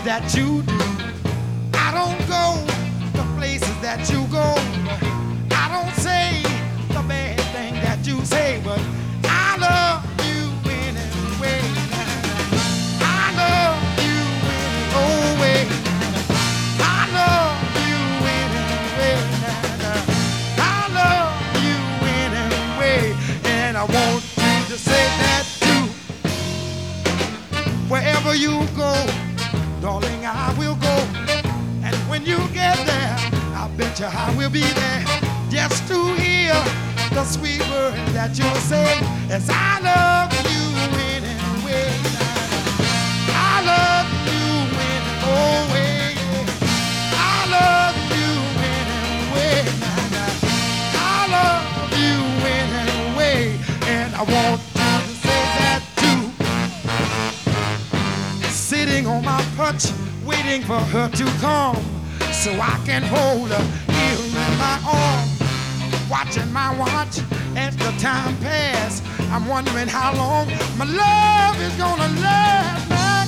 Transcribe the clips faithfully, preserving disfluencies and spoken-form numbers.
that you do. I don't go the places that you go. I don't say the bad thing that you say, but I love you anyway. I love you anyway. I love you anyway. I love you anyway. And I want you to say that too. Wherever you go, darling, I will go. And when you get there, I bet you I will be there just to hear the sweet words that you'll say. As I love you anyway. I love you anyway. I love you anyway. I love you anyway. And I want you to say that too. Sitting on my perch, waiting for her to come so I can hold her here in my arms. Watching my watch as the time pass, I'm wondering how long my love is gonna last.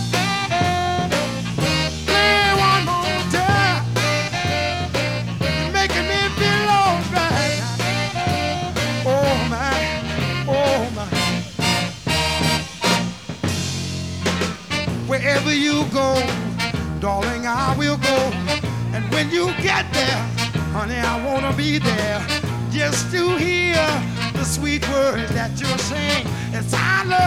Play one more time, you're making me feel alright. Oh my, oh my. Wherever you go, darling, I will go. And when you get there, honey, I wanna be there just to hear the sweet words that you're saying. It's I love